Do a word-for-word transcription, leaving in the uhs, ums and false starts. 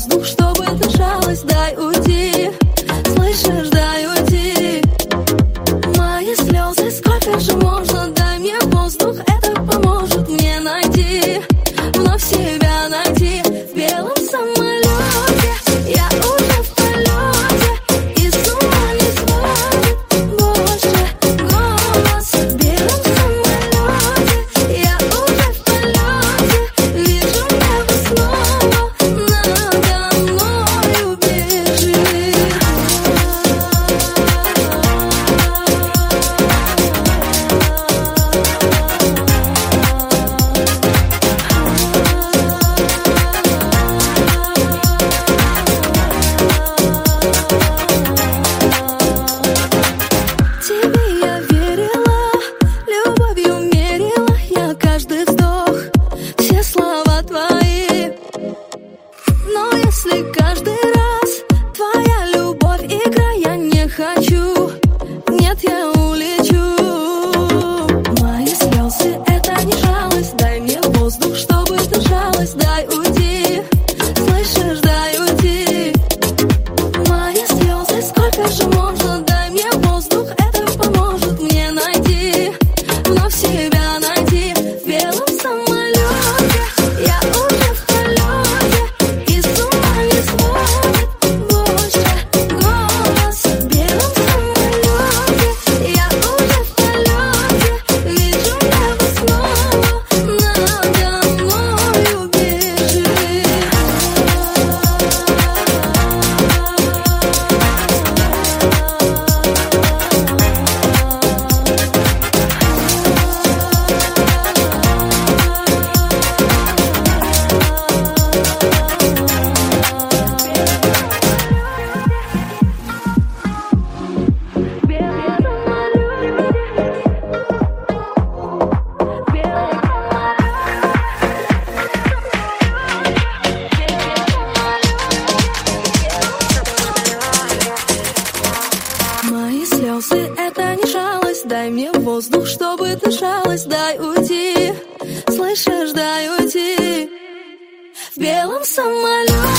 воздух, чтобы дышалось, дай уйти. Слышишь, дай уйти. Мои слезы, сколько же можно? Дай мне воздух, это поможет мне найти, вновь себя найти. В белом самолете я уже в полете, и с ума не сводит больше голос. В белом самолете я уже в полете, вижу небо снова надо мною бежит. Тебе я верила, любовью мерила я каждый вздох, все слова твои. Но если каждый раз твоя любовь игра, я не хочу, нет, я улечу. Мои слезы — это не жалость, дай мне воздух, чтобы дышалось, дай уйти. Слышишь, дай уйти. Мои слезы, сколько же можно? Дай мне воздух, это поможет мне найти, вновь себя найти. В белом самолете я уже в полете, и с ума не сводит больше голос. В белом самолете я уже в полете, вижу небо снова надо мною бежит. Мои слезы — это не жалость, дай мне воздух, чтобы дышалось, дай уйти. Слышишь, дай уйти. В белом самолете